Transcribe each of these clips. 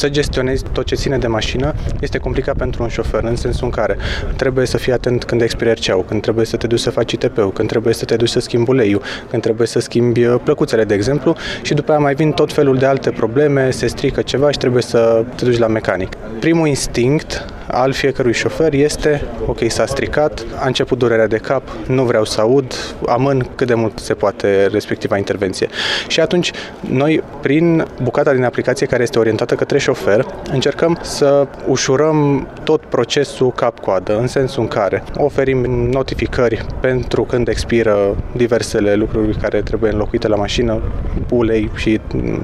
Să gestionezi tot ce ține de mașină este complicat pentru un șofer, în sensul în care trebuie să fii atent când expiri RC-ul, când trebuie să te duci să faci ITP-ul, când trebuie să te duci să schimbi uleiul, când trebuie să schimbi plăcuțele, de exemplu, și după aia mai vin tot felul de alte probleme, se strică ceva și trebuie să te duci la mecanic. Primul instinct al fiecărui șofer este, ok, s-a stricat, a început durerea de cap, nu vreau să aud, amân cât de mult se poate respectiva intervenție. Și atunci, noi, prin bucata din aplicație care este orientată către șofer, încercăm să ușurăm tot procesul cap-coadă, în sensul în care oferim notificări pentru când expiră diversele lucruri care trebuie înlocuite la mașină, ulei și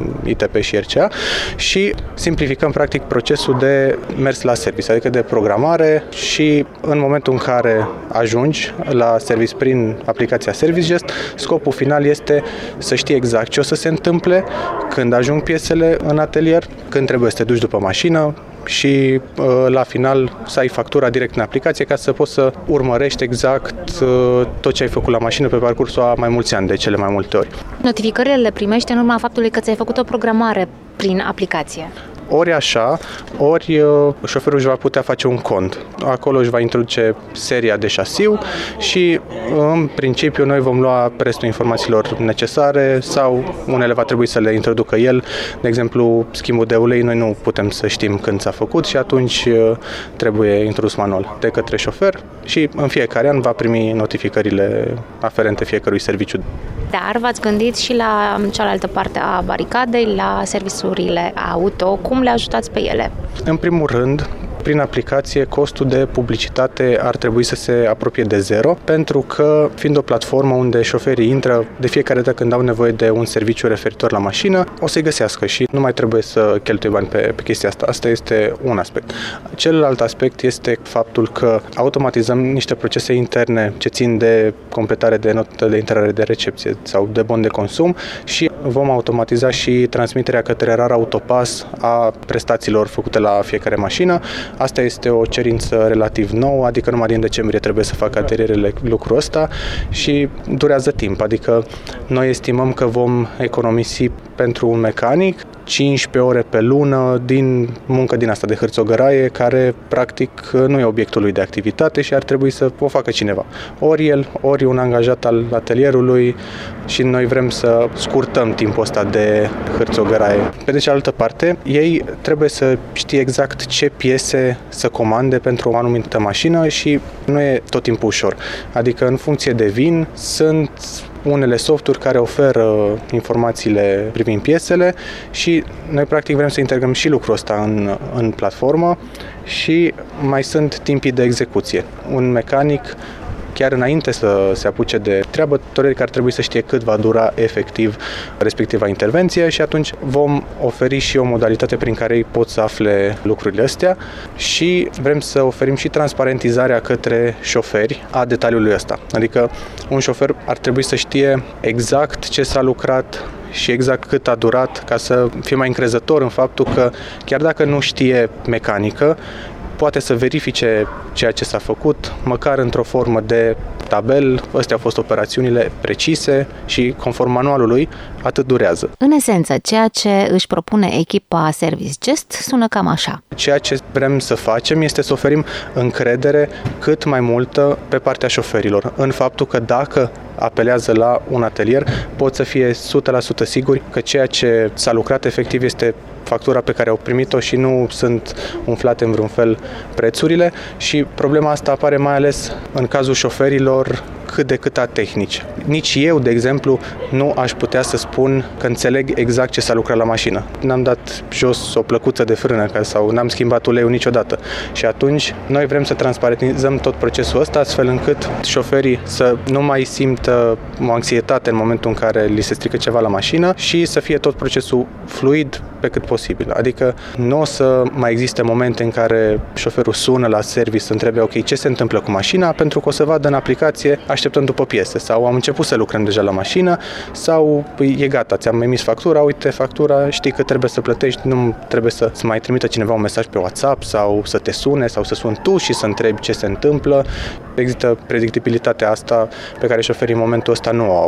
ITP și RCA, și simplificăm practic procesul de mers la service, adică de programare, și în momentul în care ajungi la service prin aplicația ServiceGest, scopul final este să știi exact ce o să se întâmple când ajung piesele în atelier, când trebuie să te duci după mașină și la final să ai factura direct în aplicație ca să poți să urmărești exact tot ce ai făcut la mașină pe parcursul a mai mulți ani, de cele mai multe ori. Notificările le primești în urma faptului că ți-ai făcut o programare prin aplicație. Ori așa, ori șoferul își va putea face un cont. Acolo își va introduce seria de șasiu și în principiu noi vom lua restul informațiilor necesare sau unele va trebui să le introducă el. De exemplu, schimbul de ulei, noi nu putem să știm când s-a făcut și atunci trebuie introdus manual de către șofer și în fiecare an va primi notificările aferente fiecărui serviciu. Dar v-ați gândit și la cealaltă parte a baricadei, la serviciurile auto. Cum le ajutați pe ele? În primul rând, prin aplicație, costul de publicitate ar trebui să se apropie de zero, pentru că, fiind o platformă unde șoferii intră de fiecare dată când au nevoie de un serviciu referitor la mașină, o să-i găsească și nu mai trebuie să cheltuie bani pe chestia asta. Asta este un aspect. Celălalt aspect este faptul că automatizăm niște procese interne ce țin de completare de notă de intrare de recepție sau de bon de consum și vom automatiza și transmiterea către RAR Autopass a prestațiilor făcute la fiecare mașină. Asta este o cerință relativ nouă, adică numai din decembrie trebuie să facă atelierele lucrul ăsta și durează timp. Adică noi estimăm că vom economisi pentru un mecanic 15 ore pe lună din muncă din asta de hârțogăraie, care practic nu e obiectul lui de activitate și ar trebui să o facă cineva. Ori el, ori un angajat al atelierului și noi vrem să scurtăm timpul ăsta de hârțogăraie. Pe de cealaltă parte, ei trebuie să știe exact ce piese să comande pentru o anumită mașină și nu e tot timpul ușor. Adică în funcție de vin sunt unele softuri care oferă informațiile privind piesele și noi practic vrem să integrăm și lucrul ăsta în platformă și mai sunt timpii de execuție. Un mecanic chiar înainte să se apuce de treabă, teoretic ar trebui să știe cât va dura efectiv respectiva intervenție și atunci vom oferi și o modalitate prin care ei pot să afle lucrurile astea și vrem să oferim și transparentizarea către șoferi a detaliului ăsta. Adică un șofer ar trebui să știe exact ce s-a lucrat și exact cât a durat ca să fie mai încrezător în faptul că chiar dacă nu știe mecanică, poate să verifice ceea ce s-a făcut, măcar într-o formă de tabel, astea au fost operațiunile precise și conform manualului, atât durează. În esență, ceea ce își propune echipa ServiceGest sună cam așa. Ceea ce vrem să facem este să oferim încredere cât mai multă pe partea șoferilor, în faptul că dacă apelează la un atelier, pot să fie 100% siguri că ceea ce s-a lucrat efectiv este factura pe care au primit-o și nu sunt umflate în vreun fel prețurile și problema asta apare mai ales în cazul șoferilor cât de cât a tehnici. Nici eu, de exemplu, nu aș putea să spun că înțeleg exact ce s-a lucrat la mașină. N-am dat jos o plăcuță de frână sau n-am schimbat uleiul niciodată. Și atunci noi vrem să transparentizăm tot procesul ăsta astfel încât șoferii să nu mai simtă o anxietate în momentul în care li se strică ceva la mașină și să fie tot procesul fluid pe cât posibil. Adică nu o să mai existe momente în care șoferul sună la service să întrebe ok, ce se întâmplă cu mașina, pentru că o să vadă în aplicație așteptăm după piese sau am început să lucrăm deja la mașină sau e gata, ți-am emis factura, uite factura, știi că trebuie să plătești, nu trebuie să mai trimită cineva un mesaj pe WhatsApp sau să te sune sau să suni tu și să întrebi ce se întâmplă. Există predictibilitatea asta pe care șoferii în momentul ăsta nu o au.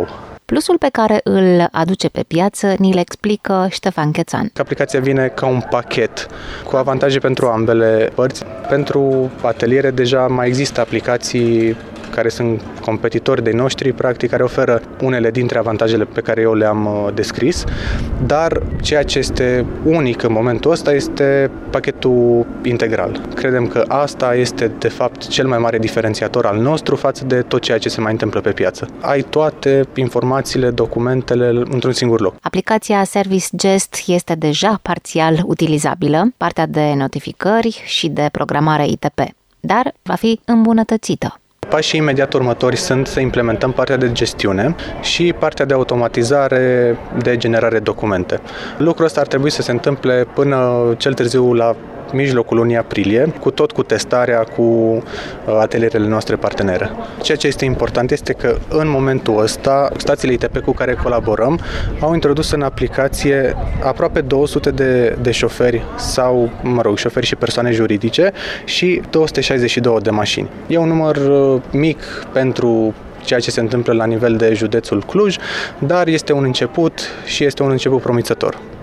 Plusul pe care îl aduce pe piață ni-l explică Ștefan Chețan. Aplicația vine ca un pachet cu avantaje pentru ambele părți. Pentru ateliere deja mai există aplicații care sunt competitori de noștri, practic, care oferă unele dintre avantajele pe care eu le-am descris, dar ceea ce este unic în momentul ăsta este pachetul integral. Credem că asta este, de fapt, cel mai mare diferențiator al nostru față de tot ceea ce se mai întâmplă pe piață. Ai toate informațiile, documentele într-un singur loc. Aplicația Service Gest este deja parțial utilizabilă, partea de notificări și de programare ITP, dar va fi îmbunătățită. Pașii imediat următori sunt să implementăm partea de gestiune și partea de automatizare de generare documente. Lucrul ăsta ar trebui să se întâmple până cel târziu la mijlocul lunii aprilie, cu testarea cu atelierele noastre partenere. Ceea ce este important este că în momentul ăsta stațiile ITP cu care colaborăm au introdus în aplicație aproape 200 de șoferi sau, șoferi și persoane juridice și 262 de mașini. E un număr mic pentru ceea ce se întâmplă la nivel de județul Cluj, dar este un început și este un început promițător.